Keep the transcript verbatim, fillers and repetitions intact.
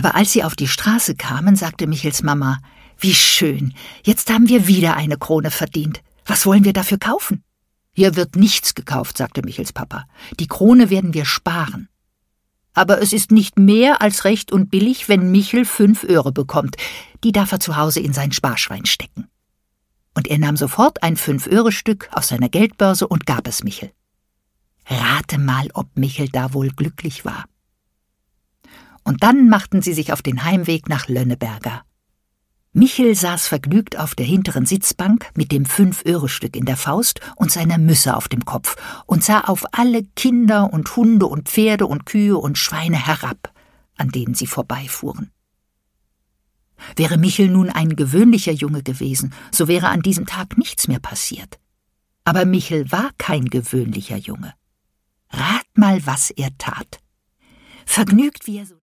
Aber als sie auf die Straße kamen, sagte Michels Mama: »Wie schön, jetzt haben wir wieder eine Krone verdient. Was wollen wir dafür kaufen?« »Hier wird nichts gekauft«, sagte Michels Papa. »Die Krone werden wir sparen.« »Aber es ist nicht mehr als recht und billig, wenn Michel fünf Öre bekommt. Die darf er zu Hause in sein Sparschwein stecken.« Und er nahm sofort ein Fünf-Öre-Stück aus seiner Geldbörse und gab es Michel. Rate mal, ob Michel da wohl glücklich war. Und dann machten sie sich auf den Heimweg nach Lönneberger. Michel saß vergnügt auf der hinteren Sitzbank mit dem Fünf-Öre-Stück in der Faust und seiner Mütze auf dem Kopf und sah auf alle Kinder und Hunde und Pferde und Kühe und Schweine herab, an denen sie vorbeifuhren. Wäre Michel nun ein gewöhnlicher Junge gewesen, so wäre an diesem Tag nichts mehr passiert. Aber Michel war kein gewöhnlicher Junge. Rat mal, was er tat. Vergnügt wie er so